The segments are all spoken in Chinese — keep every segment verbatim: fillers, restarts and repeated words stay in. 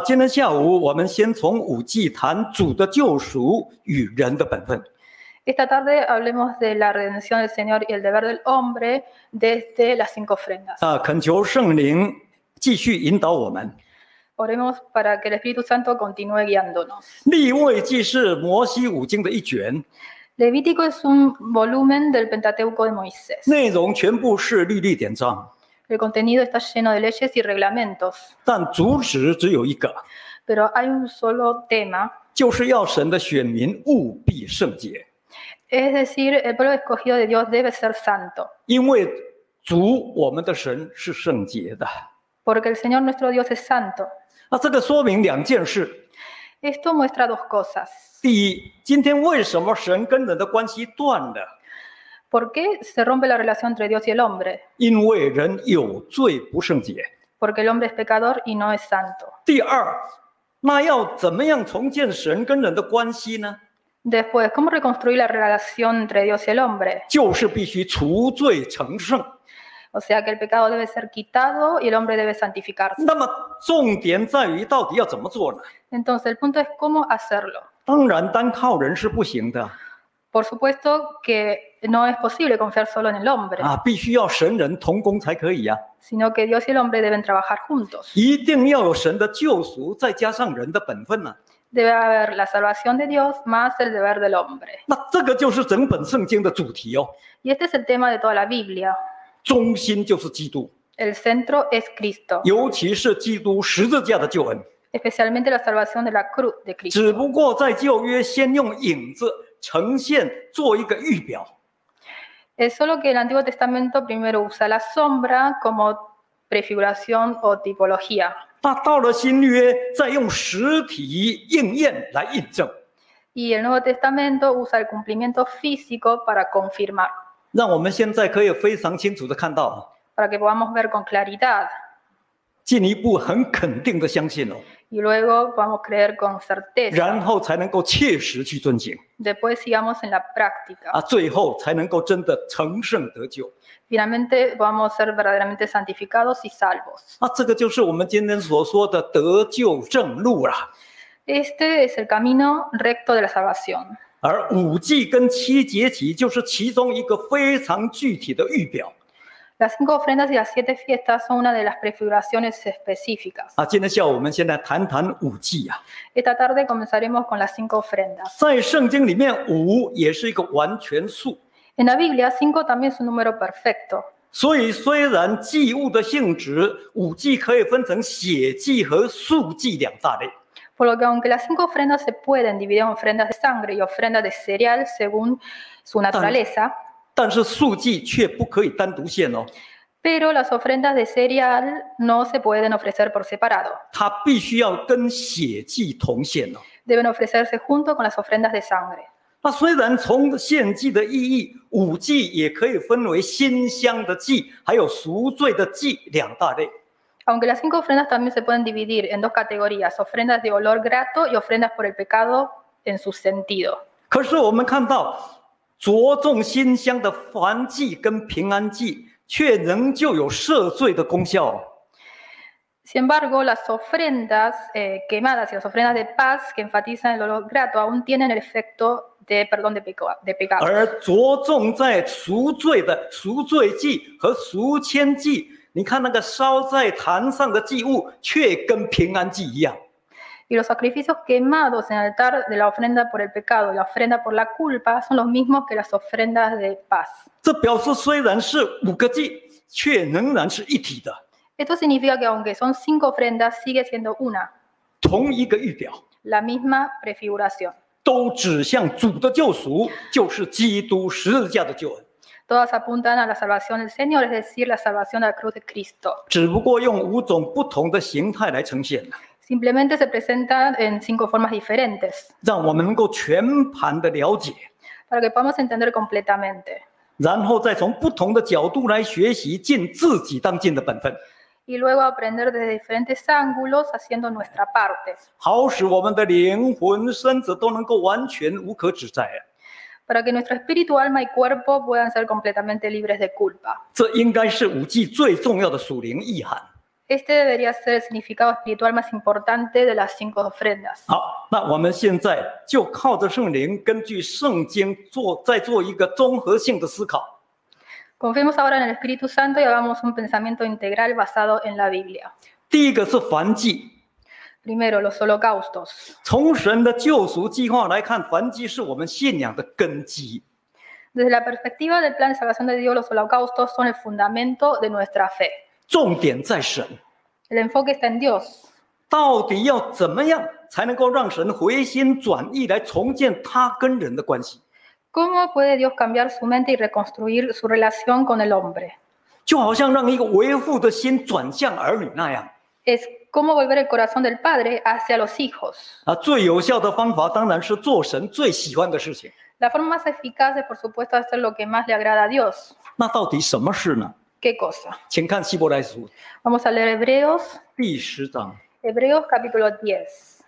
今天下午我们先从五祭谈主的救赎与人的本分。 Esta tarde hablemos de la redención del Señor y el deber del hombre desde las cinco ofrendas. 啊，恳求圣灵继续引导我们。 Oremos para que el Espíritu Santo continúe guiándonos. 利未记是摩西五经的一卷， Levítico es un volumen del Pentateuco de Moisés. 内容全部是律例典章， El contenido está lleno de leyes y reglamentos, 但主旨只有一个， pero hay un solo tema, 就是要神的选民务必圣洁， es decir, el pueblo escogido de Dios debe ser santo, 因为主我们的神是圣洁的。 porque el Señor nuestro Dios es santo. 那这个说明两件事。 Esto muestra dos cosas. 第一，今天为什么神跟人的关系断了？ ¿Por qué se rompe la relación entre Dios y el hombre? 因为人有罪不圣洁。 Porque el hombre es pecador y no es santo. 第二，那要怎么样重建神跟人的关系呢？ Después, ¿cómo reconstruir la relación entre Dios y el hombre? 就是必须除罪成圣。 O sea que el pecado debe ser quitado y el hombre debe santificarse. 那么重点在于到底要怎么做呢？ Entonces, el punto es cómo hacerlo. 当然，单靠人是不行的 Por supuesto que no es posible confiar solo en el hombre, 啊，必须要神人同工才可以呀、啊。 sino que Dios y el hombre deben trabajar juntos. 一定要有神的救赎，再加上人的本分呢、啊。 Debe haber la salvación de Dios más el deber del hombre. 那这个就是整本圣经的主题哦。 Y este es el tema de toda la Biblia. 中心就是基督， El centro es Cristo, 尤其是基督十字架的救恩。 especialmente la salvación de la cruz de 只 Cristo. 不过在旧约先用影子呈现做一个预表， Es solo que el Antiguo Testamento primero usa la sombra como prefiguración o tipología. 那到了新约再用实体应验来印证， Y el Nuevo Testamento usa el cumplimiento físico para confirmar, 让我们现在可以非常清楚的看到， para que podamos ver con claridad 进一步很肯定的相信哦， y luego podamos creer con certeza. 然后才能够切实去遵行 Después sigamos en la práctica. 啊，最后才能够真的成圣得救 Finalmente podamos ser verdaderamente santificados y salvos. 啊，这个就是我们今天所说的得救正路啦。 Este es el camino recto de la salvación. 而五祭跟七节期就是其中一个非常具体的预表 Las cinco ofrendas y las siete fiestas son una de las prefiguraciones específicas. 啊。今天下午我们先来谈谈五祭啊。 Esta tarde comenzaremos con las cinco ofrendas. 在圣经里面，五也是一个完全数， En la Biblia, cinco también es un número perfecto. 所以虽然祭物的性质，五祭可以分成血祭和素祭两大类。 Por lo que aunque las cinco ofrendas se pueden dividir en ofrendas de sangre y ofrendas de cereal según su naturaleza, 但是素祭却不可以单独献哦， pero las ofrendas de cereal no se pueden ofrecer por separado. 它必须要跟血祭同献哦。 Deben ofrecerse junto con las ofrendas de sangre. 那虽然从献祭的意义，五祭也可以分为馨香的祭，还有赎罪的祭两大类。 Aunque las cinco ofrendas también se pueden dividir en dos categorías, ofrendas de olor grato y ofrendas por el pecado en su sentido. 可是我们看到，着重馨香的燔祭跟平安祭，却仍旧有赦罪的功效哦。 Sin embargo, las ofrendas eh, quemadas y las ofrendas de paz que enfatizan el olor grato aún tienen el efecto de perdón de, peco, de pecado. 而着重在赎罪的赎罪祭和赎愆祭，你看那个烧在坛上的祭物，却跟平安祭一样。 Y los sacrificios quemados en el altar de la ofrenda por el pecado y la ofrenda por la culpa son los mismos que las ofrendas de paz. 这表示虽然是五个祭，却仍然是一体的， Esto significa que aunque son cinco ofrendas, sigue siendo una, 同一个预表， la misma prefiguración. 都指向主的救赎，就是基督十字架的救恩。 Todas apuntan a la salvación del Señor, es decir, la salvación de la cruz de Cristo. 只不过用五种不同的形态来呈现， Simplemente se presentan en cinco formas diferentes 让我们能够全盘的了解， para que podamos entender completamente. 然后再从不同的角度来学习，尽自己当尽的本分， Y luego aprender desde diferentes ángulos haciendo nuestra parte, 好使我们的灵魂、身子都能够完全无可指摘。 para que nuestro espíritu, alma y cuerpo puedan ser completamente libres de culpa. 这应该是五祭最重要的属灵意涵。 Este debería ser el significado espiritual más importante de las cinco ofrendas. 好，那我们现在就靠着圣灵，根据圣经做，再做一个综合性的思考。 Confiemos ahora en el Espíritu Santo y hagamos un pensamiento integral basado en la Biblia. 第一个是燔祭。 Primero, los holocaustos. 从神的救赎计划来看，燔祭是我们信仰的根基。 Desde la perspectiva del plan de salvación de Dios, los holocaustos son el fundamento de nuestra fe. 重点在神， El enfoque está en Dios. 到底要怎么样才能够让神回心转意，来重建他跟人的关系？ ¿Cómo puede Dios cambiar su mente y reconstruir su relación con el hombre? 就好像让一个为父的心转向儿女那样。 Es como volver el corazón del padre hacia los hijos. 啊，最有效的方法当然是做神最喜欢的事情。 La forma más eficaz es, por supuesto, hacer lo que más le agrada a Dios. 那到底什么事呢？ ¿Qué cosa? 请看希伯来书 Vamos a leer Hebreos, 第十章。 Hebreos capítulo diez.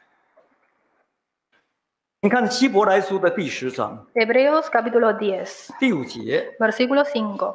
你看希伯来书的第十章 Hebreos capítulo diez, 第五节， versículo cinco.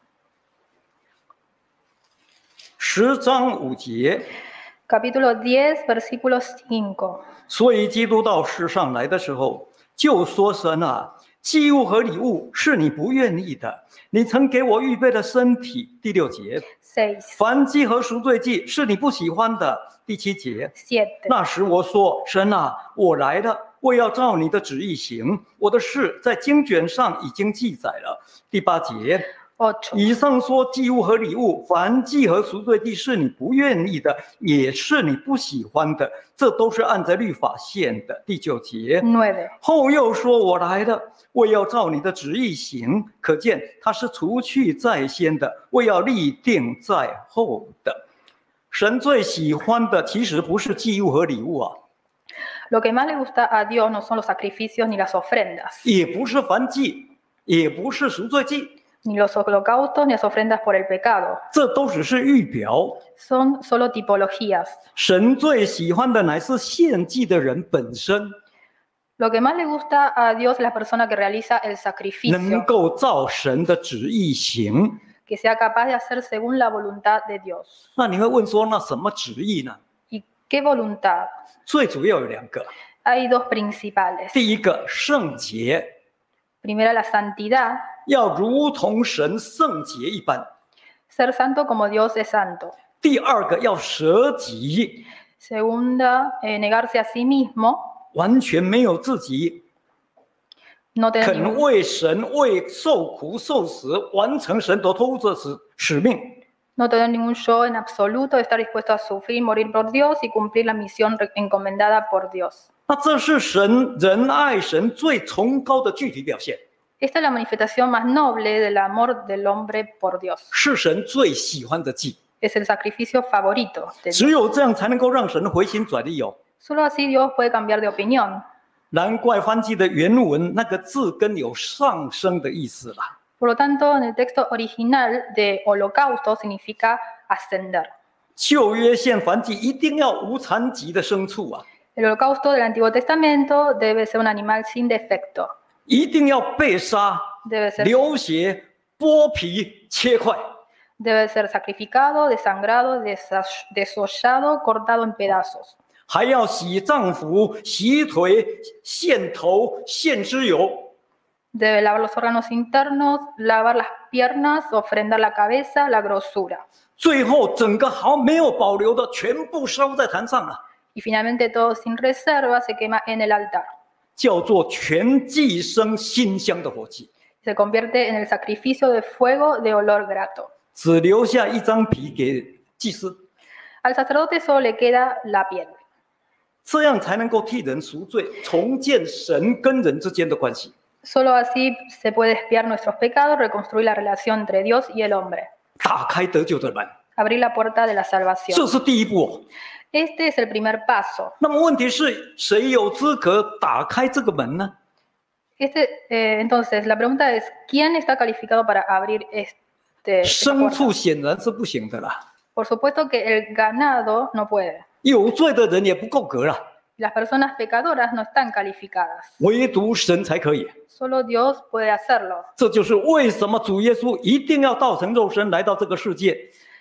十章五节。 Capítulo diez, versículo cinco. 所以基督到世上来的时候，就说：“神啊，祭物和礼物是你不愿意的，你曾给我预备的身体。”第六节， seis, 燔祭和赎罪祭是你不喜欢的。第七节， siete. 那时我说：“神啊，我来了，我要照你的旨意行。我的事在经卷上已经记载了。”第八节。 ocho. 以上说祭物和礼物，燔祭和赎罪祭是你不愿意的，也是你不喜欢的，这都是按着律法献的。第九节， nueve. 后又说：“我来了，我要照你的旨意行。”可见他是除去在先的，我要立定在后的。神最喜欢的其实不是祭物和礼物啊， Lo que más le gusta a Dios no son los sacrificios ni las ofrendas, 也不是燔祭，也不是赎罪祭， ni los holocaustos ni las ofrendas por el pecado. 这都只是预表。 Son solo tipologías. 神最喜欢的乃是献祭的人本身， Lo que más le gusta a Dios es la persona que realiza el 能 sacrificio, 够照神的旨意行。 que sea capaz de hacer según la voluntad de Dios. 那你会问说，那什么旨意呢？ ¿Y qué voluntad? 最主要有两个， Hay dos principales. 第一个圣洁， Primera, la santidad, 要如同神圣洁一般； ser santo como Dios es santo. 第二个要舍己， Segunda, eh, negarse a sí mismo, 完全没有自己， no tener 肯 ningún, 为神为受苦受死，完成神所托付的使使命。 no tener ningún yo en absoluto, estar dispuesto a sufrir, morir por Dios y cumplir la misión re- encomendada por Dios. 那这是神仁爱神最崇高的具体表现， Esta es la manifestación más noble del amor del hombre por Dios. 是神最喜欢的祭。 Es el sacrificio favorito de Dios. 只有这样才能够让神回心转意哦。 Solo así Dios puede cambiar de opinión. 难怪翻记的原文那个字根有上升的意思啦。 Por lo tanto, en el texto original de holocausto significa ascender. 旧约献燔祭一定要无残疾的牲畜啊， El holocausto del Antiguo Testamento debe ser un animal sin defecto. 一定要被杀、 Debe ser, 流血、剥皮、切块， debe ser sacrificado, desangrado, desas- desollado, cortado en pedazos. 还要洗脏腑、洗腿、献头、献脂油。 Debe lavar los órganos internos, lavar las piernas, ofrendar la cabeza, la grosura. 最后整个毫没有保留的全部烧在坛上了， Y finalmente todo sin reserva se quema en el altar. 叫做全祭牲馨香的火祭， Se convierte en el sacrificio de fuego de olor grato. 只留下一张皮给祭司， Al sacerdote solo le queda la piel. 这样才能够替人赎罪，重建神跟人之间的关系， Solo así se puede expiar nuestros pecados, reconstruir la relación entre Dios y el hombre, 打开得救的门。 abrir la puerta de la 这 salvación. 是第一步哦。 Este es el primer paso. 那么问题是谁有资格打开这个门呢？ Este, eh, entonces, la pregunta es, ¿quién está calificado para abrir este, esta 牲 puerta? 畜显然是不行的啦， Por supuesto que el ganado no puede. 有罪的人也不够格啦， Las personas pecadoras no están calificadas. 唯独神才可以。 Solo Dios puede hacerlo. 这就是为什么主耶稣一定要道成肉身来到这个世界，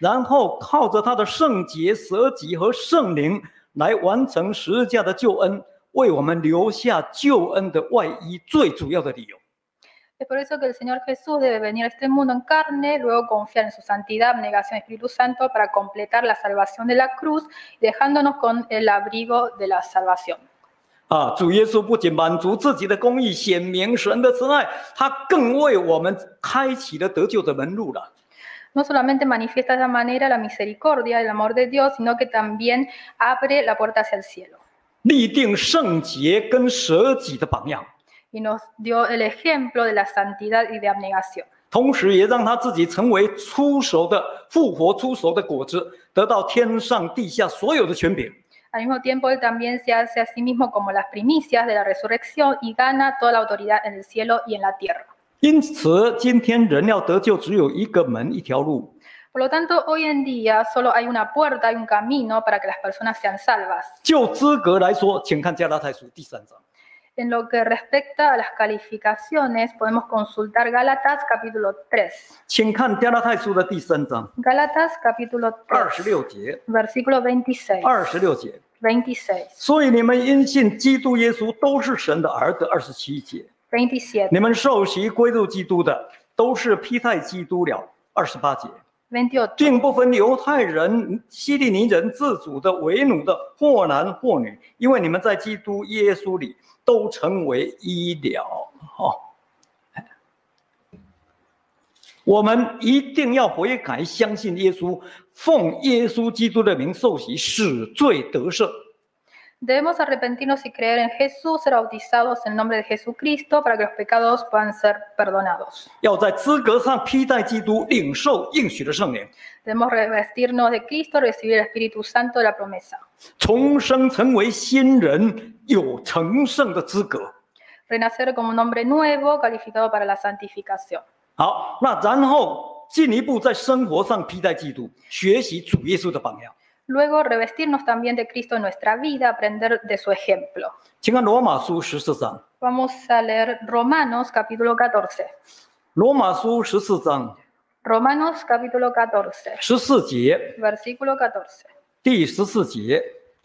然后靠着他的圣洁、舍己和圣灵来完成十字架的救恩，为我们留下救恩的外衣最主要的理由。 Es por eso que el Señor Jesús debe venir a este mundo en carne, luego confiar en su santidad, abnegación y Espíritu Santo para completar la salvación de la cruz, dejándonos con el abrigo de la salvación. 啊，主耶稣不仅满足自己的公义，显明神的慈爱，他更为我们开启了得救的门路了。 No solamente manifiesta de esa manera la misericordia, el amor de Dios, sino que también abre la puerta hacia el cielo. 立定圣洁跟舍己的榜样。 Y nos dio el ejemplo de la santidad y de abnegación. 同时也让他自己成为出熟的复活出熟的果子，得到天上地下所有的权柄。 Al mismo tiempo, Él también se hace a sí mismo como las primicias de la resurrección y gana toda la autoridad en el cielo y en la tierra. 因此，今天人要得救，只有一个门，一条路。 Por lo tanto, hoy en día solo hay una puerta, hay un camino para que las personas sean salvas. 就资格来说，请看加拉太书第三章。 En lo que respecta a las calificaciones, podemos consultar Gálatas capítulo tres. 请看加拉太书的第三章 Gálatas capítulo 二十 tres, 六节， versículo veintiséis. 二十六节。 veintiséis, 所以你们因信基督耶稣都是神的儿子。二十七节， veintisiete, 你们受洗归入基督的，都是披戴基督了。二十八节， veintiocho, 并不分犹太人、希利尼人、自主的、为奴的，或男或女，因为你们在基督耶稣里都成为一了。哦，我们一定要悔改，相信耶稣，奉耶稣基督的名受洗，使罪得赦。 Debemos arrepentirnos y creer en Jesús, ser bautizados en el nombre de Jesucristo para que los pecados puedan ser perdonados. 要在资格上披戴基督，领受应许的圣灵， Debemos revestirnos de Cristo, recibir el Espíritu Santo de la promesa. 重生成为新人，有成圣的资格。 Renacer como un hombre nuevo, calificado para la santificación. 好，那然后进一步在生活上披戴基督，学习主耶稣的榜样。 Luego, revestirnos también de Cristo en nuestra vida, aprender de su ejemplo. 请看罗马书十四章， Vamos a leer Romanos capítulo catorce. 罗马书十四章 Romanos capítulo catorce, 十四节， versículo catorce. 第十四节，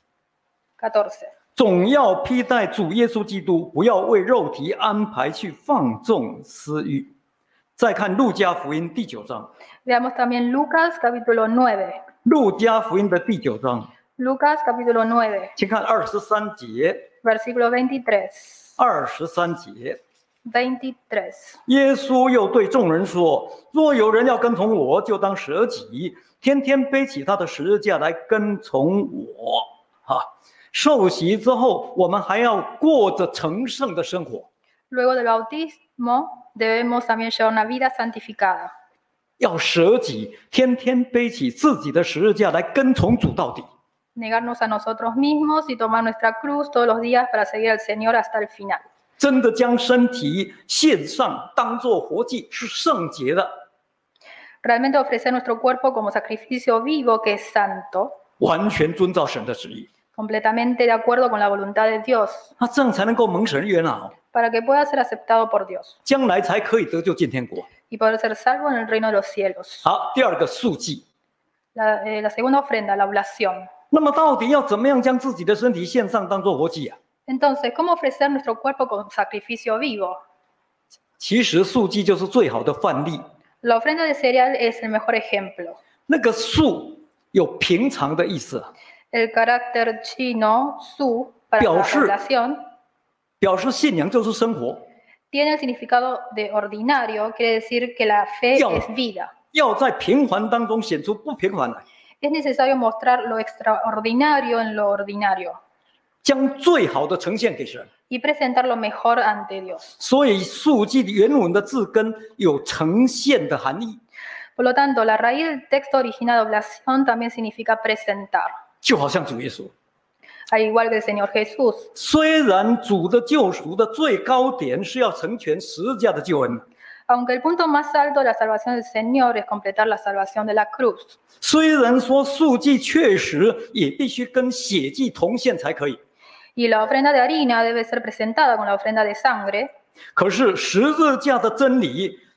catorce. 总要披戴主耶稣基督，不要为肉体安排去放纵私欲。再看路加福音第九章， Veamos también Lucas capítulo nueve. 路加福音的第九章， Lucas capítulo nueve, 请看二十三节， versículo veintitrés. 二十三节。 veintitrés. 耶稣又对众人说：“若有人要跟从我，就当舍己，天天背起他的十字架来跟从我。”啊，受洗之后，我们还要过着成圣的生活， Luego del bautismo, debemos también llevar una vida santificada. 要舍己，天天背起自己的十字架来跟从主到底。 Negarnos a nosotros mismos y tomar nuestra cruz todos los días para seguir al Señor hasta el final. 真的将身体献上，当作活祭，是圣洁的， Realmente ofrecer nuestro cuerpo como sacrificio vivo que es santo, 完全遵照神的旨意， completamente de acuerdo con la voluntad de Dios, 那这样才能够蒙神悦纳， para que pueda ser aceptado por Dios 将来才可以得救进天国。 y poder ser salvo en el reino de los cielos. 好，第二个素祭。 La, eh, la segunda ofrenda, la oblación. 那么到底要怎么样将自己的身体献上，当作活祭啊？ Entonces, ¿cómo ofrecer nuestro cuerpo como sacrificio vivo? 其实素祭就是最好的范例。 La ofrenda de cereal es el mejor ejemplo. 那个素有平常的意思， El carácter chino, su, para la 表示- oblación, 表示信仰就是生活， tiene el significado de ordinario, quiere decir que la fe Yo. es vida. 要在平凡当中显出不平凡来， Es necesario mostrar lo extraordinario en lo ordinario 将最好的呈现给神。 y presentar lo mejor ante Dios. 所以素祭原文的字根有呈现的含义， Por lo tanto, la raíz del texto original de oblación también significa presentar, 就好像主耶稣。 al igual que el Señor Jesús. 虽然主的救赎的最高点是要成全十字架的救恩， Aunque el punto más alto de la salvación del Señor es completar la salvación de la cruz. 虽然说素祭确实也必须跟血祭同献才可以， Y la ofrenda de harina debe ser presentada con la ofrenda de sangre. 可是十字架的真理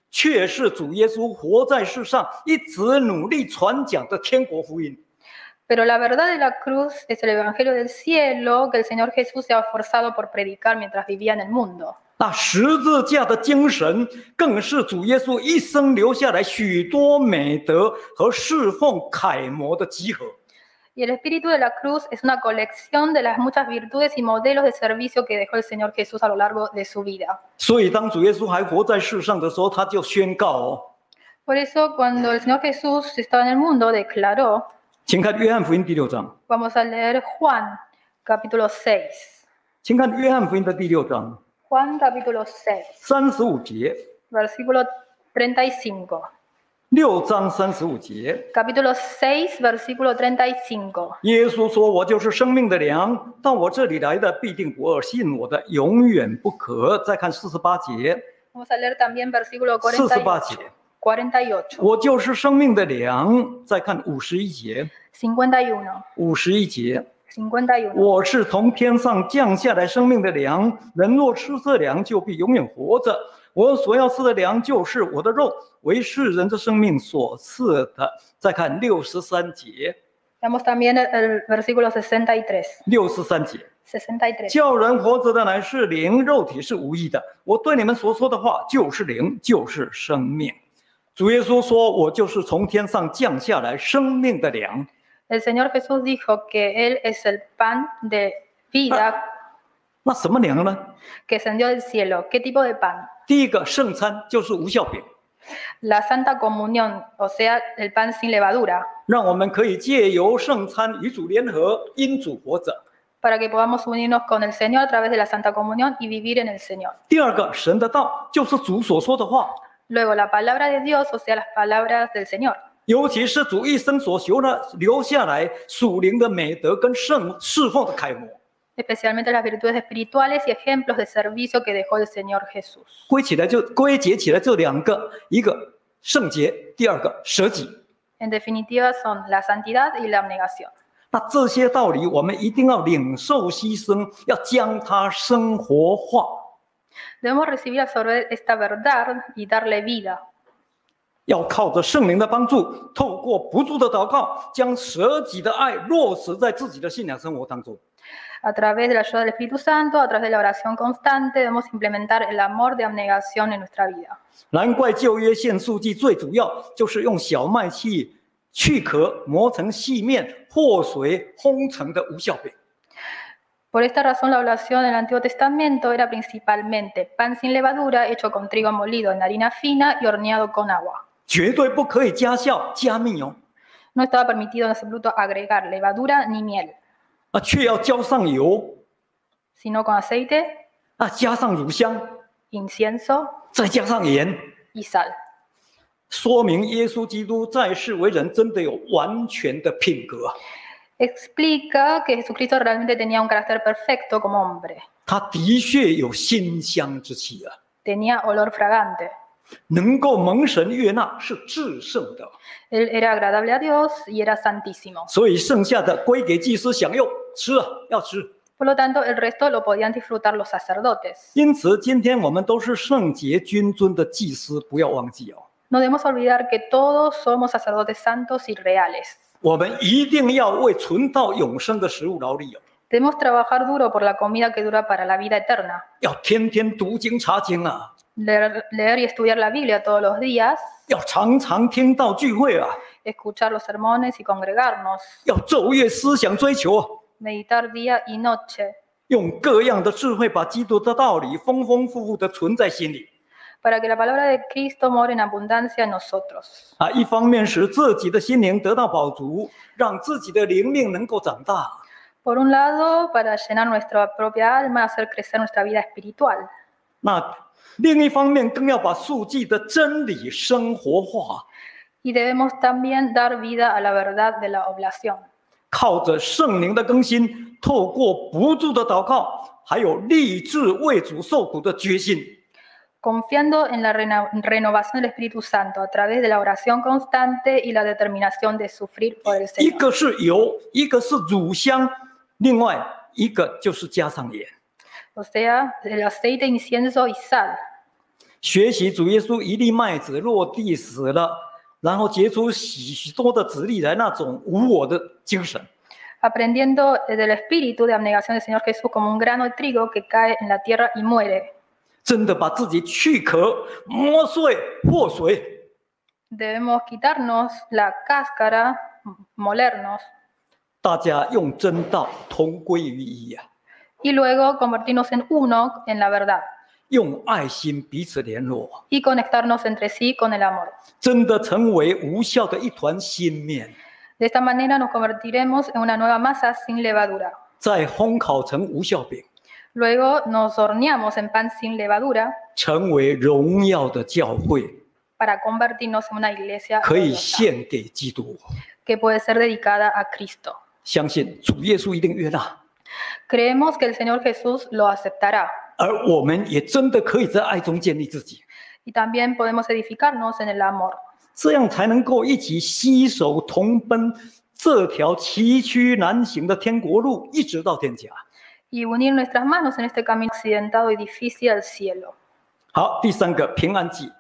却是主耶稣活在世上，一直努力传讲的天国福音。 Pero la verdad de la cruz es el Evangelio del cielo que el Señor Jesús se ha esforzado por predicar mientras vivía en el mundo. 那十字架的精神，更是主耶稣一生留下来许多美德和侍奉楷模的集合。 Y el espíritu de la cruz es una colección de las muchas virtudes y modelos de servicio que dejó el Señor Jesús a lo largo de su vida. 所以，当主耶稣还活在世上的时候，他就宣告哦， Por eso, cuando el Señor Jesús estaba en el mundo, declaró, 请看约翰福音第六章， vamos a leer Juan capítulo seis. 请看约翰福音的第六章 Juan capítulo seis, 三十五节， versículo treinta y cinco. 六章三十五节， Capítulo seis, versículo treinta y cinco. 耶稣说：“我就是生命的粮，到我这里来的必定不饿，信我的永远不渴。”再看四十八节， Vamos a leer también versículo 四十八 cuarenta y 节， ocho. cuarenta y ocho. 我就是生命的粮。再看五十一节， cincuenta y uno. 五十一节， cincuenta y uno. 我是从天上降下来生命的粮，人若吃这粮，就必永远活着。我所要吃的粮就是我的肉，为世人的生命所赐的。再看六十三节， Veamos también el, el versículo sesenta y tres. 六十三节， sesenta y tres. 叫人活着的乃是灵，肉体是无益的。我对你们所说的话就是灵，就是生命。主耶稣说：“我就是从天上降下来生命的粮。” El Señor Jesús dijo que Él es el pan de vida 那什么粮呢？ que descendió del cielo. ¿Qué tipo de pan? 第一个圣餐就是无酵饼， La Santa Comunión, o sea, el pan sin levadura, 让我们可以借由圣餐与主联合，因主活着。 para que podamos unirnos con el Señor a través de la Santa Comunión y vivir en el Señor. 第二个神的道就是主所说的话， Luego, la palabra de Dios, o sea, las palabras del Señor. 尤其是主一生所修的留下来属灵的美德跟圣侍奉的楷模。 Especialmente las virtudes espirituales y ejemplos de servicio que dejó el Señor Jesús. 归起来就归结起来这两个，一个圣洁，第二个舍己。 En definitiva, son la santidad y la abnegación. 那这些道理，我们一定要领受牺牲，要将它生活化。 Debemos recibir absorber esta verdad y darle vida. 要靠着圣灵的帮助，透过不住的祷告，将舍己的爱落实在自己的信仰生活当中。 A través de la ayuda del Espíritu Santo, a través de la oración constante, debemos implementar el amor de abnegación en nuestra vida. 难怪旧约献素祭最主要就是用小麦去去壳磨成细面，和水烘成的无酵饼。 Por esta razón, la oración del Antiguo Testamento era principalmente pan sin levadura, hecho con trigo molido en harina fina y horneado con agua. 绝对不可以加酵加蜜哦， No estaba permitido en absoluto agregar levadura ni miel, 啊，却要浇上油， sino con aceite, 啊，加上乳香， incienso 再加上盐， y sal. 说明耶稣基督在世为人真的有完全的品格。 Explica que Jesucristo realmente tenía un carácter perfecto como hombre. 他的确有馨香之气啊， Tenía olor fragante. 能够蒙神悦纳是至圣的， Él era agradable a Dios y era santísimo. 所以剩下的归给祭司享用，吃啊，要吃。 Por lo tanto, el resto lo podían disfrutar los sacerdotes. 因此，今天我们都是圣洁君尊的祭司，不要忘记哦。 No debemos olvidar que todos somos sacerdotes santos y reales. 我们一定要为存到永生的食物劳力哦， Debemos trabajar duro por la comida que dura para la vida eterna. 要天天读经查经啊， Leer, leer y estudiar la Biblia todos los días, 要常常听到聚会啊， escuchar los sermones y congregarnos, 要昼夜思想追求啊， meditar día y noche, 用各样的智慧把基督的道理丰丰富富的存在心里 para que la palabra de Cristo more en abundancia en nosotros. 啊。一方面使自己的心灵得到饱足，让自己的灵命能够长大。 Por un lado, para llenar nuestra propia alma, hacer crecer nuestra vida espiritual. 那另一方面，更要把素祭的真理生活化， Y debemos también dar vida a la verdad de la oblación. 靠着圣灵的更新，透过不住的祷告，还有立志为主受苦的决心， Confiando en la reno- renovación del Espíritu Santo a través de la oración constante y la determinación de sufrir por el 一 Señor. 个是油，一个是乳香，另外一个就是加上盐。 O sea, el aceite, incienso y sal. 学习主耶稣一粒麦子落地死了，然后结出许多的子粒来，那种无我的精神。 Aprendiendo del espíritu de abnegación del Señor Jesús como un grano de trigo que cae en la tierra y muere. 真的把自己去壳磨碎破碎。 Debemos quitarnos la cáscara, molernos. 大家用真道同归于一啊。 Y luego convertirnos en uno en la verdad. 用爱心彼此联络 y conectarnos entre sí con el amor. 真的成为无效的一团新面。 De esta manera nos convertiremos en una nueva masa sin levadura. 再烘烤成无效饼。 Luego nos horneamos en pan sin levadura. 成为荣耀的教会。 para convertirnos en una iglesia 可以献给基督。 que puede ser dedicada a Cristo. 相信主耶稣一定悦纳。 Creemos que el Señor Jesús lo aceptará. 而我们也真的可以在爱中建立自己。 Y también podemos edificarnos en el amor. 这样才能够一起携手同奔这条崎岖难行的天国路，一直到天家。 Y unir nuestras manos en este camino accidentado y difícil al cielo. 好，第三个平安祭。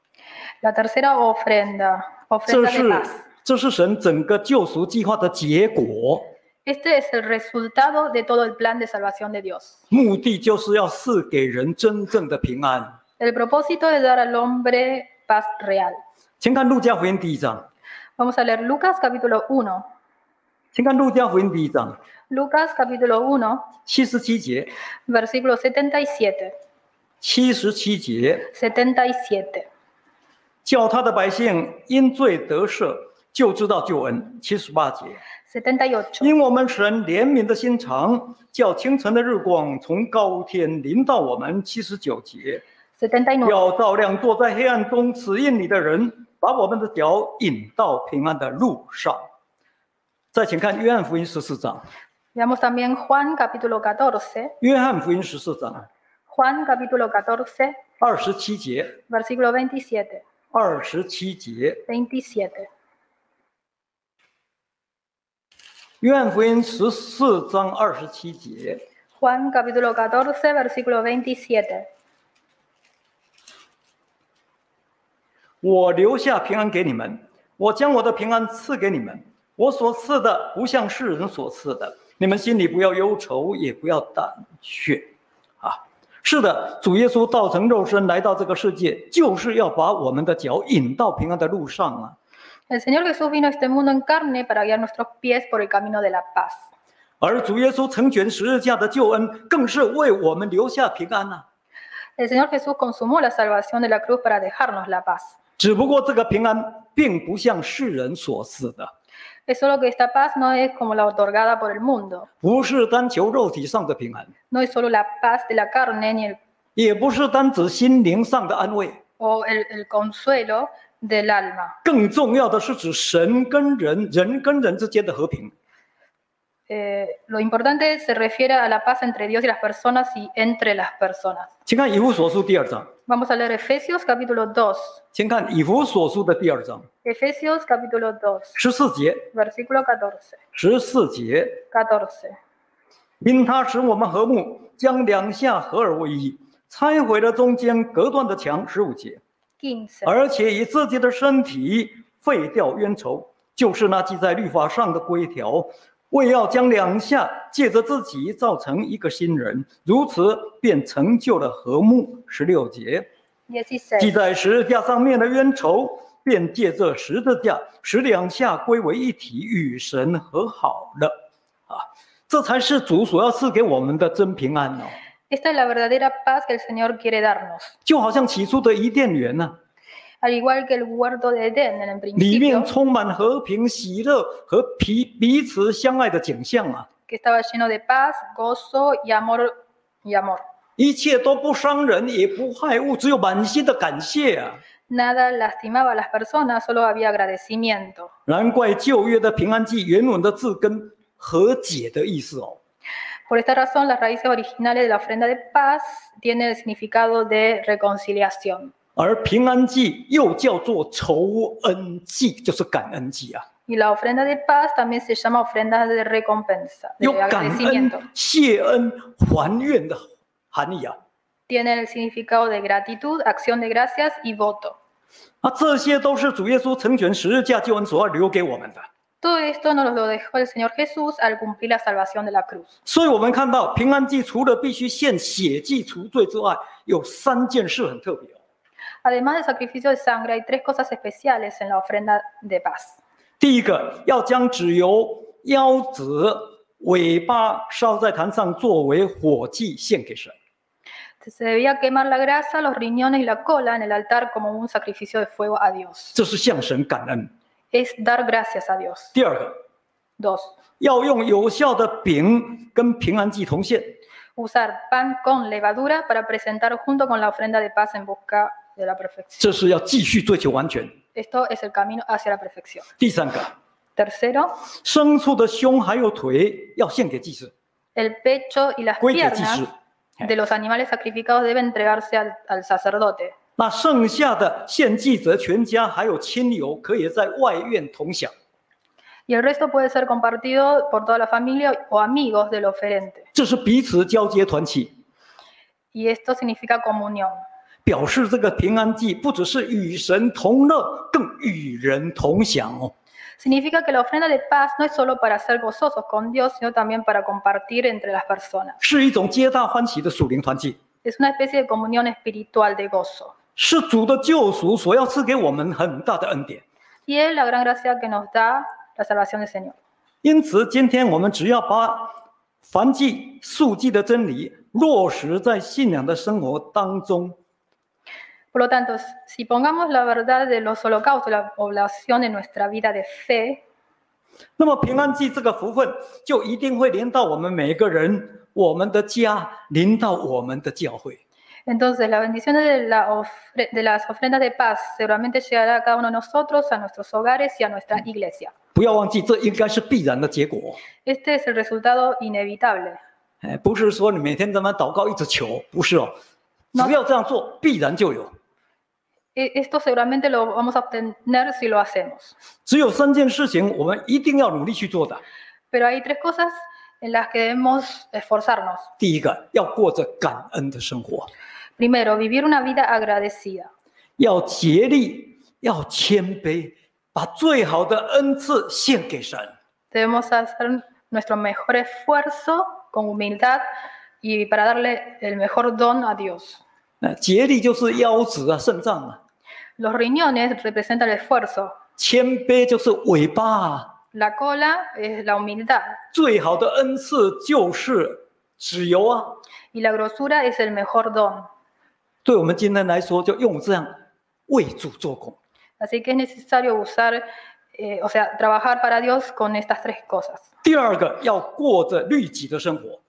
La tercera ofrenda, ofrenda de paz. 这是神整个救赎计划的结果。 Este es el resultado de todo el plan de salvación de Dios. 目的就是要赐给人真正的平安。 El propósito es dar al hombre paz real. 请看路加福音第一章。 Vamos a leer Lucas capítulo uno. 请看路加福音第一章。 Lucas capítulo uno. 七十七节。 Versículo setenta y siete. 七十七节。 setenta y siete. 叫他的百姓因罪得赦，就知道救恩。七十八节。 setenta y ocho. 因我们神怜悯的心肠，叫清晨的日光从高天临到我们。七十九节。 setenta y nueve. 要照亮坐在黑暗中死荫里的人，把我们的脚引到平安的路上。再请看约翰福音十四章。 Veamos también Juan capítulo catorce. 约翰福音十四章。 Juan capítulo catorce. 二十七节。 Versículo veintisiete. 二十七节。 veintisiete. 约翰福音十四章二十七节。 Juan capítulo catorce, versículo veintisiete. 我留下平安给你们，我将我的平安赐给你们。我所赐的不像世人所赐的，你们心里不要忧愁，也不要胆怯。啊，是的，主耶稣道成肉身来到这个世界，就是要把我们的脚引到平安的路上啊。 El Señor Jesús vino a este mundo en carne para guiar nuestros pies por el camino de la paz. 而主耶稣成全十字架的救恩，更是为我们留下平安啊。 El Señor Jesús consumó la salvación de la cruz para dejarnos la paz. 只不过这个平安并不像世人所赐的。 Es solo que esta paz no es como la otorgada por el mundo. 不是单求肉体上的平安。 No es solo la paz de la carne ni el. 也不是单指心灵上的安慰。 O el, el consuelo del alma. 更重要的是指神跟人、人跟人之间的和平。 Eh, lo importante se refiere a la paz entre Dios y las personas y entre las personas. 请看以弗所书第二章。 Vamos a leer Efesios capítulo dos. 请看以弗所书的第二章。 Efesios capítulo dos. 十四节。 Versículo catorce. 十四节。 catorce. 因他使我们和睦，将两下合而为一，拆毁了中间隔断的墙。十五节。 quince. 而且以自己的身体废掉冤仇，就是那记在律法上的规条。为要将两下借着自己造成一个新人，如此便成就了和睦。十六节，记在十字架上面的冤仇，便借着十字架使两下归为一体，与神和好了。啊，这才是主所要赐给我们的真平安哦。 Esta es la verdadera paz que el Señor quiere darnos. 就好像起初的伊甸园呢、啊。 Al igual que el huerto de Edén en el principio, 里面充满和平、喜乐和彼彼此相爱的景象啊。 que estaba lleno de paz, gozo y amor y amor. 一切都不伤人，也不害物，只有满心的感谢啊。 Nada lastimaba a las personas, solo había agradecimiento. 难怪旧约的平安祭原文的字根和解的意思哦。 Por esta razón, las raíces originales de la ofrenda de paz tienen el significado de reconciliación. 而平安祭又叫做酬恩祭，就是感恩祭啊。 Y la ofrenda de paz también se llama ofrenda de recompensa, de 有感恩、 agradecimiento. 谢恩、还愿的含义啊。 tienen el significado de gratitud, acción de gracias y voto. 啊，这些都是主耶稣成全十字架救恩所要留给我们的。 Todo esto nos lo dejó el Señor Jesús al cumplir la salvación de la cruz. 所以我们看到平安祭除了必须献血祭除罪之外，有三件事很特别。 Además del sacrificio de sangre, hay tres cosas especiales en la ofrenda de paz. 第一个，要将脂油、腰子、尾巴烧在坛上，作为火祭献给神。 Se debía quemar la grasa, los riñones y la cola en el altar como un sacrificio de fuego a Dios. 这是向神感恩。 Es dar gracias a Dios. 第二个， Dos, 要用有效的饼跟平安祭同献。 usar pan con levadura para presentar junto con la ofrenda de paz en busca de la perfección. 这是要继续追求完全。 Esto es el camino hacia la perfección. 第三个， Tercero, 牲畜的胸还有腿要献给祭司， el pecho y las 归给祭 piernas 司。 de los animales sacrificados deben entregarse al, al sacerdote. 那剩下的献祭者全家还有亲友可以在外院同享。 Y el resto puede ser compartido por toda la familia o amigos del oferente. 这是彼此交接团契， Y esto significa comunión. 表示这个平安祭不只是与神同乐，更与人同享哦。 Significa que la ofrenda de paz no es solo para ser gozosos con Dios, sino también para compartir entre las personas. 是一种皆大欢喜的属灵团契， Es una especie de comunión espiritual de gozo. 是主的救赎所要赐给我们很大的恩典。 Y es la gran gracia que nos da la salvación del Señor. 因此，今天我们只要把燔祭、素祭的真理落实在信仰的生活当中， Por lo tanto, si pongamos la verdad de los holocaustos, la oblación en nuestra vida de fe, 那么平安祭这个福分就一定会临到我们每个人、我们的家，临到我们的教会。 entonces la bendición de, la ofre- de las ofrendas de paz seguramente llegará a cada uno de nosotros, a nuestros hogares y a nuestra iglesia. 不要忘记，这应该是必然的结果。 Este es el resultado inevitable. 哎，不是说你每天这么祷告一直求，不是哦，只要这样做，必然就有。 E- Esto seguramente lo vamos a obtener si lo hacemos. 只有三件事情，我们一定要努力去做的。 Pero hay tres cosas en las que debemos esforzarnos. 第一个，要过着感恩的生活， Primero, vivir una vida agradecida. 要竭力，要谦卑，把最好的恩赐献给神。 Debemos hacer nuestro mejor esfuerzo con humildad y para darle el mejor don a Dios. 那竭力就是腰子啊、肾脏啊， Los riñones representan el esfuerzo. 谦卑就是尾巴啊。 La cola es la humildad. 最好的恩赐就是脂油啊。 Y la grosura es el mejor don. 对我们今天来说，就用这样为主做工。 Así que es necesario usar, eh, o sea, trabajar para Dios con estas tres cosas. 第二个，要过着律己的生活，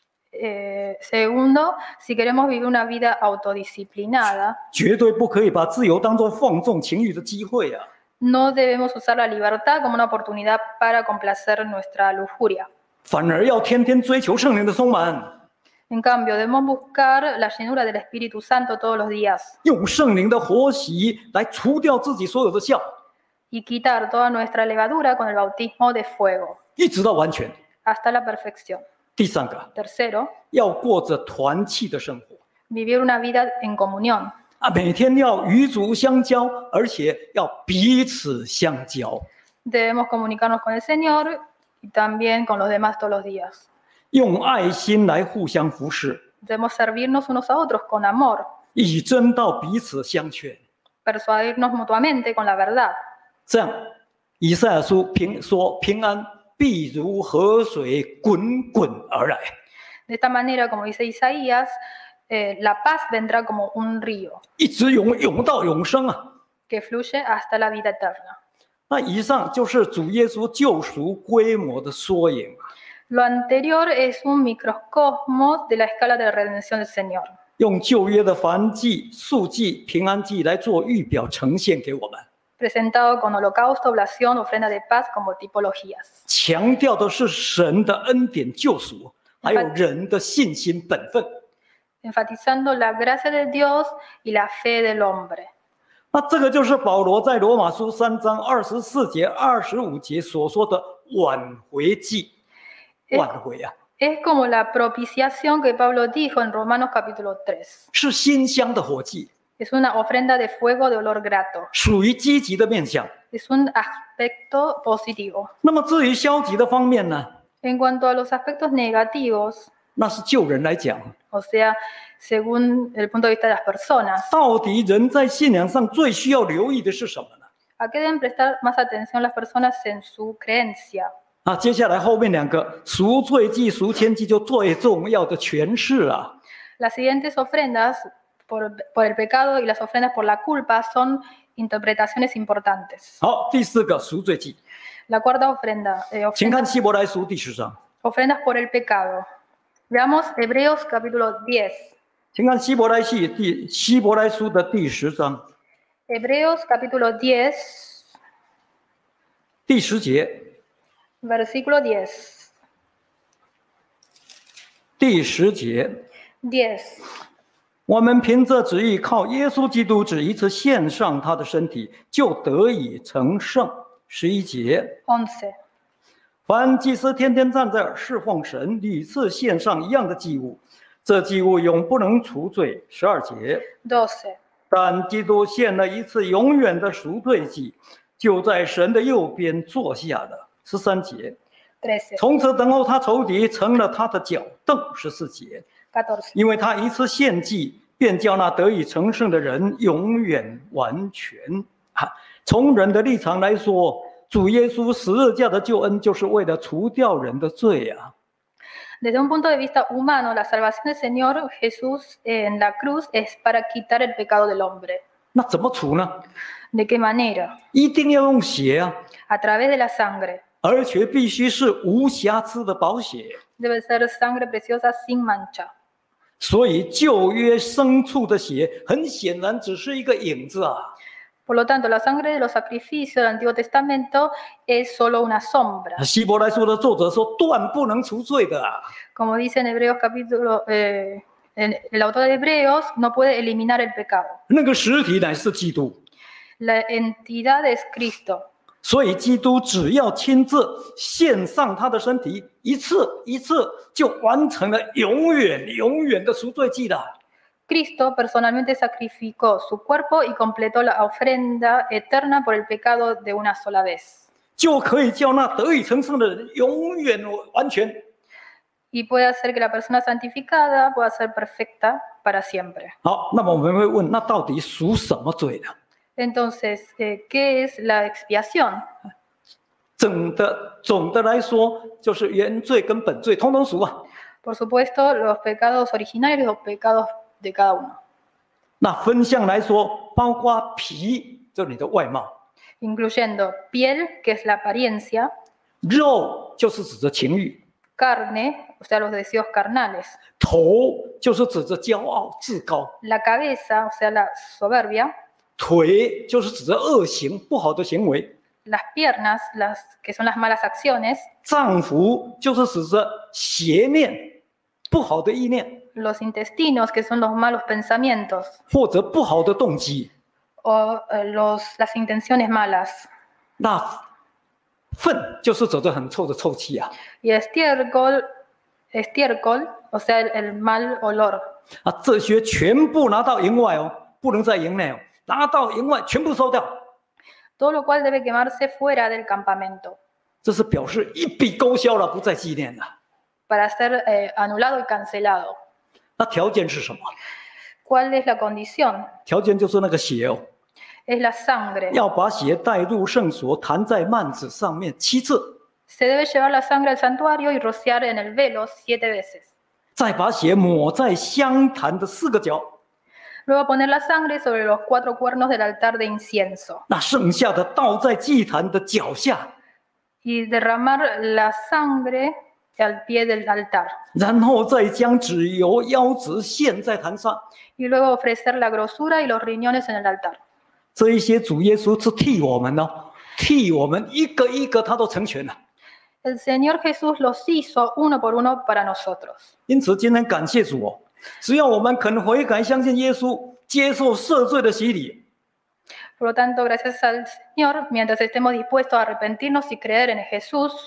Eh, segundo, si queremos vivir una vida autodisciplinada, 绝对不可以把自由当作放纵情欲的机会啊！ no debemos usar la libertad como una oportunidad para complacer nuestra lujuria. 反而要天天追求圣灵的充满， En cambio, debemos buscar la llenura del Espíritu Santo todos los días 用圣灵的活习来除掉自己所有的笑， y quitar toda nuestra levadura con el bautismo de fuego 一直到完全。 hasta la perfección. 第三个， Tercero, 要过着团契的生活 vivir una vida en comunión. 啊，每天要与主相交，而且要彼此相交， Debemos comunicarnos con el Señor y también con los demás todos los días. 用爱心来互相服侍， Debemos servirnos unos a otros con amor, 以真道彼此相劝。 persuadirnos mutuamente con la verdad. 这样，以赛亚书平说平安必如河水滚滚而来。 De esta manera, como dice Isaías, eh, la paz vendrá como un río 一直涌涌到永生啊！ que fluye hasta la vida eterna. 那以上就是主耶稣救赎规模的缩影啊！ Lo anterior es un microcosmos de la escala de la redención del Señor. 用旧约的燔祭、素祭、平安祭来做预表呈现给我们， Presentado con holocausto, oblación, ofrenda de paz como tipologías. 强调的是神的恩典救赎，还有人的信心本分。 Enfatizando la gracia de Dios y la fe del hombre. 那这个就是保罗在罗马书三章二十四节、二十五节所说的挽回祭。 Es- 挽回啊！ Es como la propiciación que Pablo dijo en Romanos capítulo tres. 是馨香的火祭， Es una ofrenda de fuego de olor grato. 属于积极的面向。 Es un aspecto positivo. 那么至于消极的方面呢， En cuanto a los aspectos negativos, 那是就人来讲， o sea, según el punto de vista de las personas, 到底人在信仰上最需要留意的是什么呢？ ¿a qué deben prestar más atención las personas en su creencia? 啊，接下来后面两个赎罪祭、赎愆祭就最重要的诠释啊。 Las siguientes ofrendas por, por el pecado y las ofrendas por la culpa son interpretaciones importantes. 好，第四个赎罪祭， La cuarta ofrenda, eh, 请看 ofrendas, 希伯来书第十章， ofrendas por el pecado. Veamos Hebreos capítulo diez. 请看希伯来戏第希伯来书的第十章 Hebreos capítulo diez, 第十节， versículo diez. 第十节， diez. 我们凭着旨意，靠耶稣基督只一次献上他的身体，就得以成圣。十一节， once. 凡祭司天天站在侍奉神，屡次献上一样的祭物，这祭物永不能除罪。十二节， doce. 但基督献了一次永远的赎罪祭，就在神的右边坐下了。十三节， trece. 从此等候他仇敌成了他的脚凳。十四节， catorce. 因为他一次献祭，便叫那得以成圣的人永远完全。啊，从人的立场来说，主耶稣十字架的救恩就是为了除掉人的罪啊。 Desde un punto de vista humano, la salvación del Señor Jesús en la cruz es para quitar el pecado del hombre. 那怎么除呢？ ¿De qué manera? 一定要用血啊， A través de la sangre. 而且必须是无瑕疵的宝血。 Debe ser sangre preciosa sin mancha. 所以旧约牲畜的血，很显然只是一个影子啊。 Por lo tanto, la sangre de los sacrificios del Antiguo Testamento es solo una sombra. 希伯来书的作者说，断不能除罪的啊。 Como dice en Hebreos capítulo, eh, en- el autor de Hebreos no puede eliminar el pecado. 那个实体乃是基督， La entidad es Cristo. 所以基督只要亲自献上他的身体，一次一次就完成了永远永远的赎罪祭了。 Cristo personalmente sacrificó su cuerpo y completó la ofrenda eterna por el pecado de una sola vez. 就可以叫那得以成圣的人永远完全。 Y puede hacer que la persona santificada pueda ser perfecta para siempre. 好，那么我们会问，那到底赎什么罪呢？ Entonces, eh, ¿qué es la expiación? 整的总的来说，就是原罪跟本罪通通赎啊。 Por supuesto, los pecados originarios y los pecados de cada uno. 那分项来说，包括皮，就是你的外貌； Incluyendo piel, que es la apariencia, 肉就是指着情欲； carne, o sea, los deseos carnales, 头就是指着骄傲自高； la cabeza, o sea, la soberbia, 腿就是指着恶行不好的行为； las piernas, las, que son las malas acciones, 脏腑就是指着邪念、不好的意念 los intestinos, que son los malos pensamientos, 或者不好的动机。 o eh, los, las intenciones malas. 那粪就是指着很臭的臭气啊！ Y estiércol, estiércol, o sea, el, el mal olor. 啊，这些全部拿到营外哦，不能在营内哦，拿到营外全部收掉。 Todo lo cual debe quemarse fuera del campamento 这是表示一笔勾销了，不再纪念了。 para ser eh, anulado y cancelado. 那条件是什么？ ¿Cuál es la condición? 条件就是那个血哦， Es la sangre. 要把血带入圣所，弹在幔子上面七次， Se debe llevar la sangre al santuario y rociar en el velo siete veces. 再把血抹在香坛的四个角， Luego poner la sangre sobre los cuatro cuernos del altar de incienso 那剩下的倒在祭坛的脚下， y derramar la sangre al pie del altar. 然后再将脂油、腰子献在坛上。 Y luego ofrecer la grosura y los riñones en el altar. 这一些主耶稣是替我们哦，替我们一个一个他都成全了。 El Señor Jesús los hizo uno por uno para nosotros. 因此，今天感谢主哦，只要我们肯悔改，相信耶稣，接受赦罪的洗礼， Por lo tanto, gracias al Señor, mientras estemos dispuestos a arrepentirnos y creer en Jesús,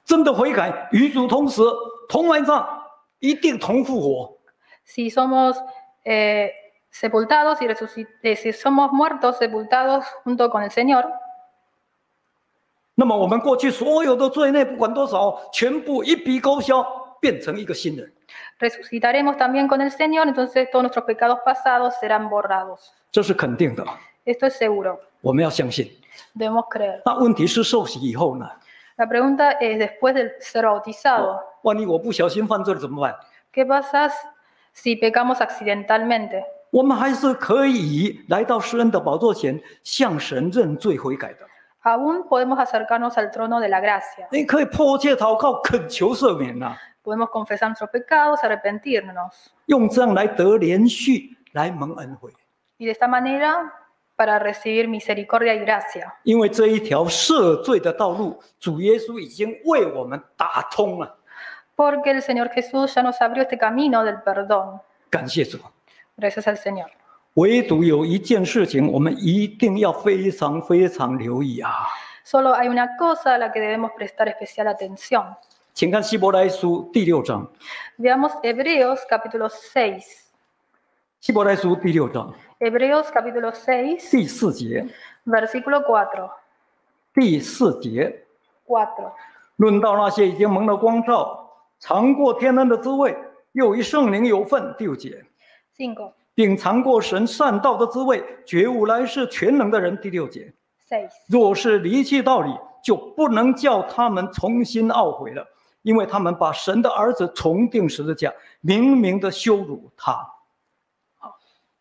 真的悔改，与主同死、同埋葬，一定同复活。 Si somos eh, sepultados y resucit- eh, si somos muertos, sepultados junto con el Señor, 那么我们过去所有的罪孽，不管多少，全部一笔勾销，变成一个新人。 resucitaremos también con el Señor, entonces todos nuestros pecados pasados serán borrados. 这是肯定的， Esto es seguro, 我们要相信。 debemos creer. 那问题是受洗以后呢？ La pregunta es, después de ser bautizado, 万一我不小心犯罪了怎么办？ ¿qué pasa si pecamos accidentalmente? 我们还是可以来到施恩的宝座前，向神认罪悔改的。 Aún podemos acercarnos al trono de la gracia. 你可以迫切祷告，恳求赦免呐、啊， Podemos confesar nuestros pecados, arrepentirnos. 用这样来得连续，来蒙恩惠。 Y de esta manera, para recibir misericordia y gracia. 因为这一条赦罪的道路，主耶稣已经为我们打通了。 Porque el Señor Jesús ya nos abrió este camino del perdón. 感谢主。 Gracias al Señor. 唯独有一件事情，我们一定要非常非常留意啊！ Solo hay una cosa a la que debemos prestar especial atención. 请看希伯来书第六章。 Veamos Hebreos capítulo seis. 希伯来书第六章 Hebreos capítulo seis, 第四节， versículo cuatro. 第四节 cuatro. 论到那些已经蒙了光照、尝过天恩的滋味，又与圣灵有份。第五节， cinco. 并尝过神善道的滋味，觉悟来世全能的人。第六节， seis. 若是离弃道理，就不能叫他们重新懊悔了，因为他们把神的儿子重钉十字架，明明的羞辱他。好，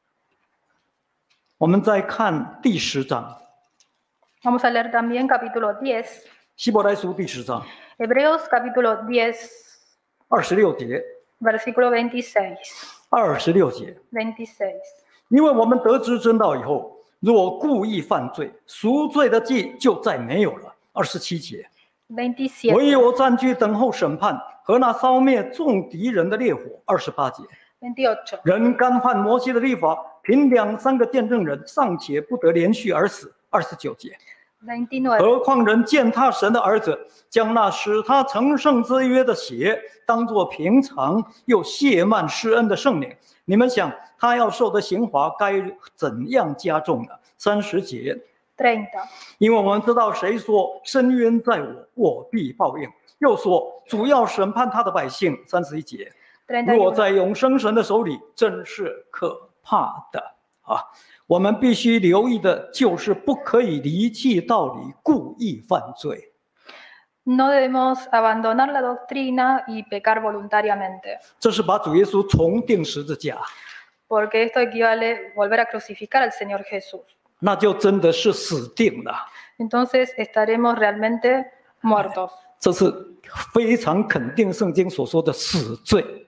我们再看第十章， Vamos a leer también capítulo diez. 希伯来书第十章 Hebreos capítulo diez, 二十六节， versículo veintiséis. 二十六节， veintiséis. 因为我们得知真道以后，若故意犯罪，赎罪的祭就再没有了。二十七节， veintisiete. 唯有占据等候审判和那烧灭众敌人的烈火。二十八节， veintiocho. 人干犯摩西的律法，凭两三个见证人尚且不得连续而死。二十九节， veintinueve. 何况人践踏神的儿子，将那使他成圣之约的血当作平常又亵慢施恩的圣灵，你们想他要受的刑罚该怎样加重呢？三十节， treinta. 因为我们知道谁说深渊在我，我必报应，又说主要审判他的百姓。三十一节，若 treinta y uno. 在永生神的手里，真是可怕的啊！我们必须留意的就是不可以离弃道理，故意犯罪。 No debemos abandonar la doctrina y pecar voluntariamente, 这是把主耶稣重钉十字架， porque esto equivale a volver a crucificar al Señor Jesús. 那就真的是死定了。 Entonces estaremos realmente muertos. 这是非常肯定圣经所说的死罪。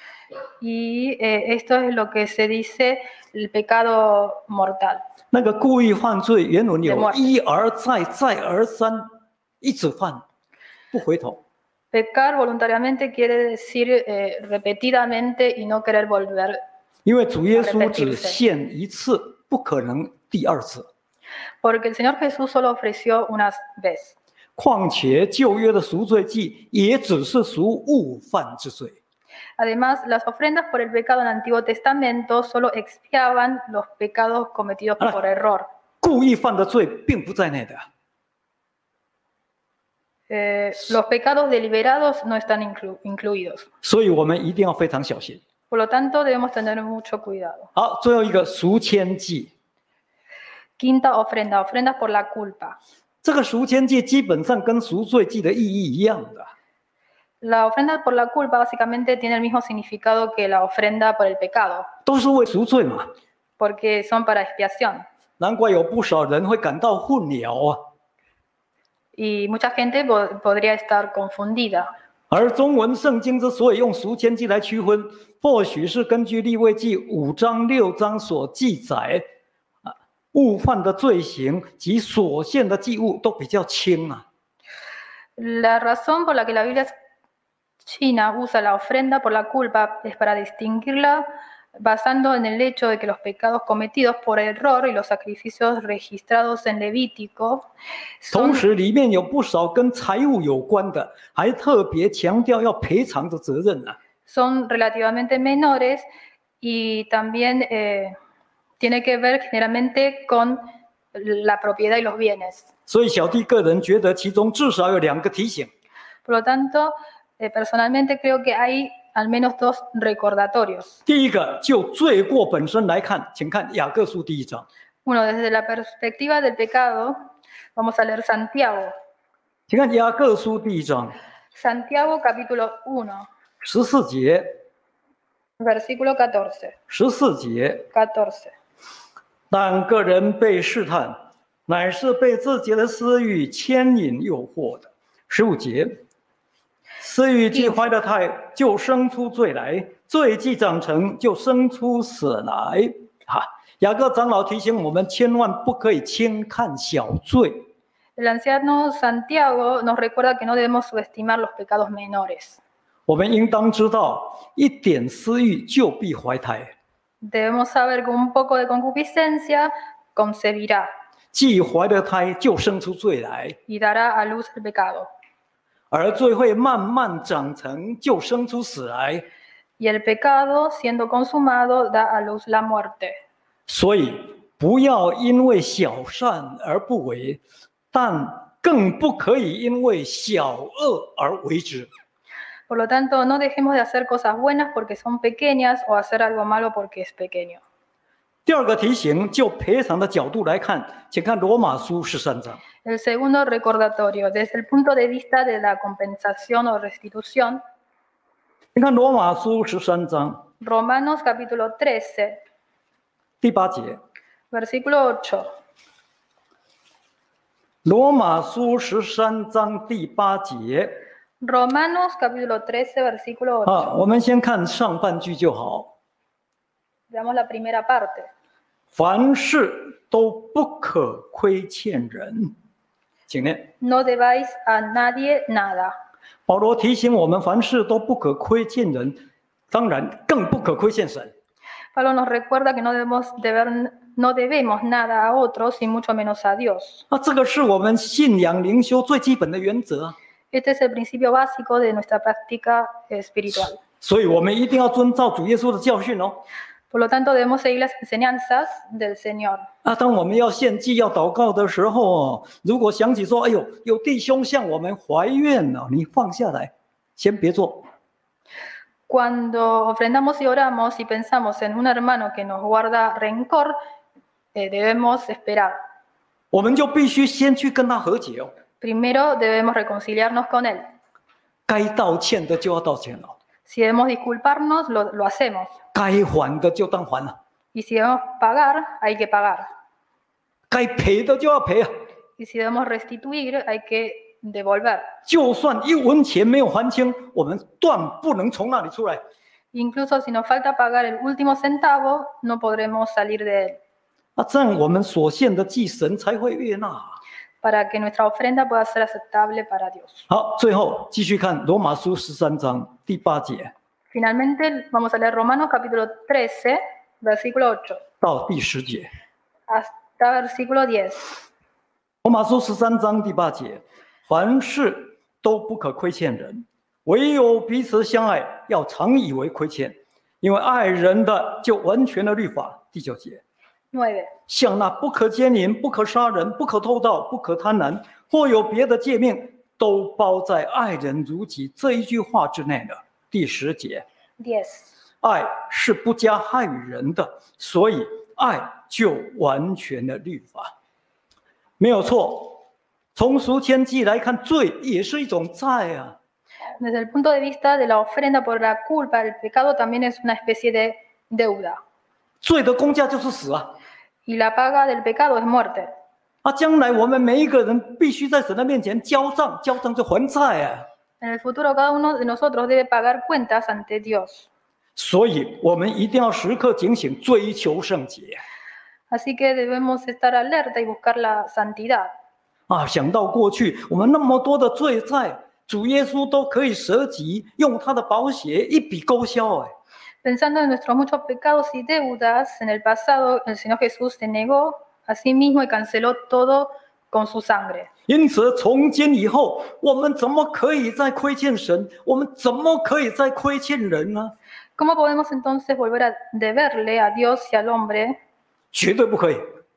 Y eh, esto es lo que se dice el pecado mortal. 那个故意犯罪，原文有 muerte. 一而再、再而三，一直犯，不回头。 Pecar voluntariamente quiere decir eh, repetidamente y no querer volver. 因为主耶稣只献一次，不可能第二次。 Porque el Señor Jesús solo ofreció una vez. 况且旧约的赎罪祭也只是赎误犯之罪。 Además, las ofrendas por el pecado en el Antiguo Testamento solo expiaban los pecados cometidos por error. 故意犯的罪并不在内的。 Eh, los pecados deliberados no están inclu- incluidos. 所以我们一定要非常小心。 Por lo tanto, debemos tener mucho cuidado. 好，最后一个赎愆祭， Quinta ofrenda, ofrendas por la culpa. 这个赎愆祭基本上跟赎罪祭的意义一样的。 La ofrenda por la culpa básicamente tiene el mismo significado que la ofrenda por el pecado, 都是为赎罪嘛， porque son para expiación. 难怪有不少人会感到混淆啊。 Y mucha gente po- podría estar confundida. 而中文圣经之所以用赎愆祭来区分，或许是根据利未记五章六章所记载，啊，误犯的罪行及所献的祭物都比较轻啊。 La razón por la que la Biblia China usa la ofrenda por la culpa es para distinguirla basando en el hecho de que los pecados cometidos por error y los sacrificios registrados en Levítico 同 son, 时里面有不少跟财务有关的，还特别强调要赔偿的责任啊。 son relativamente menores y también eh, tiene que ver generalmente con la propiedad y los bienes. 所以小弟个人觉得其中至少有两个提醒。 Por lo tanto, eh, personalmente creo que hay al menos dos recordatorios. 第一个，就罪过本身来看，请看雅各书第一章， Uno, desde la perspectiva del pecado, vamos a leer Santiago. 请看雅各书第一章 Santiago capítulo uno, 十四节， versículo catorce. 十四节。 catorce. 但个人被试探，乃是被自己的私欲牵引诱惑的。十五节，私欲既怀了胎，就生出罪来；罪既长成，就生出死来。哈，雅各长老提醒我们，千万不可以轻看小罪。 El anciano Santiago nos recuerda que no debemos subestimar los pecados menores. 我们应当知道，一点私欲就必怀胎， Debemos saber que un poco de concupiscencia concebirá 既怀了胎，就生出罪来， y dará a luz el pecado. 而罪会慢慢长成，就生出死来。 Y el pecado, siendo consumado, da a luz la muerte. 所以不要因为小善而不为，但更不可以因为小恶而为之。 Por lo tanto, no dejemos de hacer cosas buenas porque son pequeñas o hacer algo malo porque es pequeño. 第二个题型，就赔偿的角度来看，请看罗马书十三章。 El segundo recordatorio, desde el punto de vista de la compensación o restitución, 你看罗马书十三章 Romanos capítulo trece, 第八节， versículo ocho. 罗马书十三章第八节。 Romanos capítulo trece, versículo ocho. 啊，我们先看上半句就好。 Veamos la primera parte. 凡事都不可亏欠人，请念。 No debáis a nadie nada. 保罗提醒我们，凡事都不可亏欠人，当然更不可亏欠神。 Pablo nos recuerda que no debemos, deber, no debemos nada a otros y mucho menos a Dios. 啊，这个是我们信仰灵修最基本的原则啊。 Este es el principio básico de nuestra práctica espiritual. 所以我们一定要遵照主耶稣的教训哦。 Por lo tanto, debemos seguir las enseñanzas del Señor. 啊，当我们要献祭、要祷告的时候哦，如果想起说，哎呦，有弟兄向我们怀怨了，你放下来，先别做。 Cuando ofrendamos y oramos y pensamos en un hermano que nos guarda rencor, eh, debemos esperar. 我们就必须先去跟他和解哦。 Primero debemos reconciliarnos con él. 该道歉的就要道歉了， Si debemos disculparnos, lo, lo hacemos. 该还的就当还了， Y si debemos pagar, hay que pagar. 该赔的就要赔啊。 Y si debemos restituir, hay que devolver. 就算一文钱没有还清，我们断不能从那里出来。 Incluso si nos falta pagar el último centavo, no podremos salir de él. 啊，这样我们所献的祭神才会悦纳。 Para que nuestra ofrenda pueda ser aceptable para Dios. 好，最后继续看罗马书十三章第八节 Finalmente, vamos a leer Romanos capítulo trece, versículo ocho, 到第十节。 hasta versículo diez. 罗马书十三章第八节，凡事都不可亏欠人，唯有彼此相爱，要常以为亏欠，因为爱人的就完全了律法。第九节， nueve. 像那不可奸淫、不可杀人、不可偷盗、不可贪婪，或有别的诫命，都包在爱人如己这一句话之内了。第十节， diez. 爱是不加害于人的，所以爱就完全了律法。没有错，从赎愆祭来看，罪也是一种债啊。 Desde el punto de vista de la ofrenda por la culpa, el pecado también es una especie de deuda. 罪的工价就是死啊！ Y la paga del pecado es muerte. 啊，将来我们每一个人必须在神的面前交账，交账就还债啊。 En el futuro, cada uno de nosotros debe pagar cuentas ante Dios. 所以，我们一定要时刻警醒，追求圣洁。 Así que debemos estar alerta y buscar la santidad. 啊，想到过去我们那么多的罪债，主耶稣都可以舍己，用他的宝血一笔勾销。哎， Pensando en nuestros muchos pecados y deudas, en el pasado el Señor Jesús se negó a sí mismo y canceló todo con su sangre. 因此，从今以后，我们怎么可以再亏欠神？我们怎么可以再亏欠人呢？ ¿Cómo podemos entonces volver a deberle a Dios y al hombre? 绝对不可以，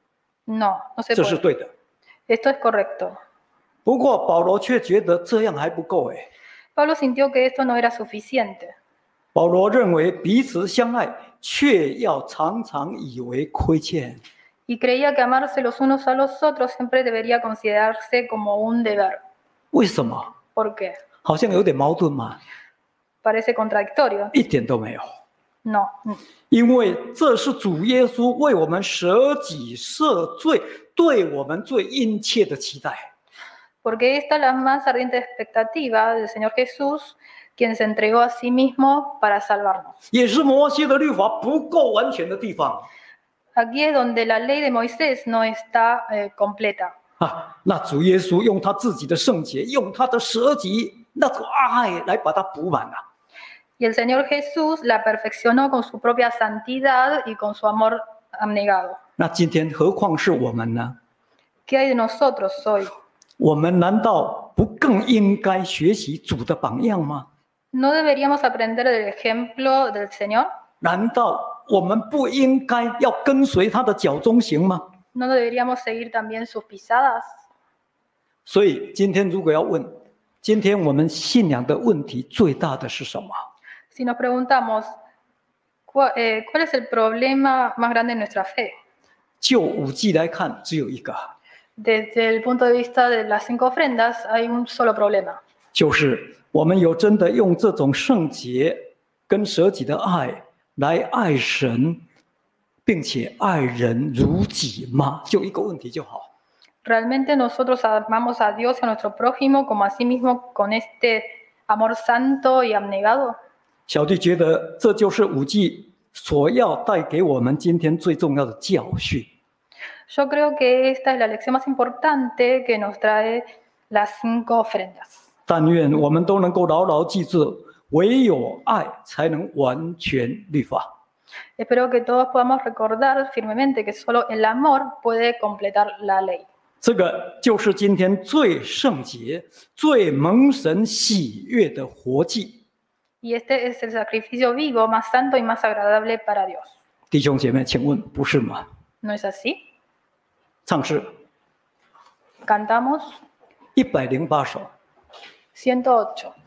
No, no se 这是 puede. 对的。 Esto es correcto. 不过保罗却觉得这样还不够哎。 Pablo sintió que esto no era suficiente. 保罗认为彼此相爱，却要常常以为亏欠。 Y creía que amarse los unos a los otros siempre debería considerarse como un deber. 为什么？ ¿Por qué? 好像有点矛盾嘛？ Parece contradictorio. 一点都没有。 No. 因为这是主耶稣为我们舍己赦罪，对我们最殷切的期待。 Porque esta es la más ardiente expectativa del Señor Jesús, quien se entregó a sí mismo para salvarnos. 也是摩西的律法不够完全的地方 Aquí es donde la ley de Moisés no está eh, completa. 啊！那主耶稣用他自己的圣洁，用他的舍己那种爱来把它补满了、啊。 Y el Señor Jesús la perfeccionó con su propia santidad y con su amor abnegado. 那今天何况是我们呢？ ¿Qué hay de nosotros hoy? 我们难道不更应该学习主的榜样吗？ ¿No deberíamos aprender del ejemplo del Señor? 难道我们不应该要跟随他的脚中行吗？ ¿No deberíamos seguir también sus pisadas? 所以今天如果要问，今天我们信仰的问题最大的是什么？ Si nos preguntamos, ¿cuál, eh, ¿cuál es el problema más grande de nuestra fe? 就五季来看，只有一个， Desde el punto de vista de las cinco ofrendas, hay un solo problema. 就是我们有真的用这种圣洁跟舍己的爱来爱神，并且爱人如己吗？就一个问题就好。 ¿Realmente nosotros amamos a Dios y a nuestro prójimo como a sí mismo con este amor santo y abnegado? 小弟觉得这就是五季所要带给我们今天最重要的教训。 Yo creo que esta es la lección más importante que nos trae las cinco ofrendas. 但愿我们都能够牢牢记住，唯有爱才能完全律法。 Espero que todos podamos recordar firmemente que solo el amor puede completar la ley. 这个就是今天最圣洁、最蒙神喜悦的活祭。 Y este es el sacrificio vivo más santo y más agradable para Dios. 弟兄姐妹，请问不是吗？ ¿No es así? 唱诗 Cantamos 一百零八首。 ciento ocho.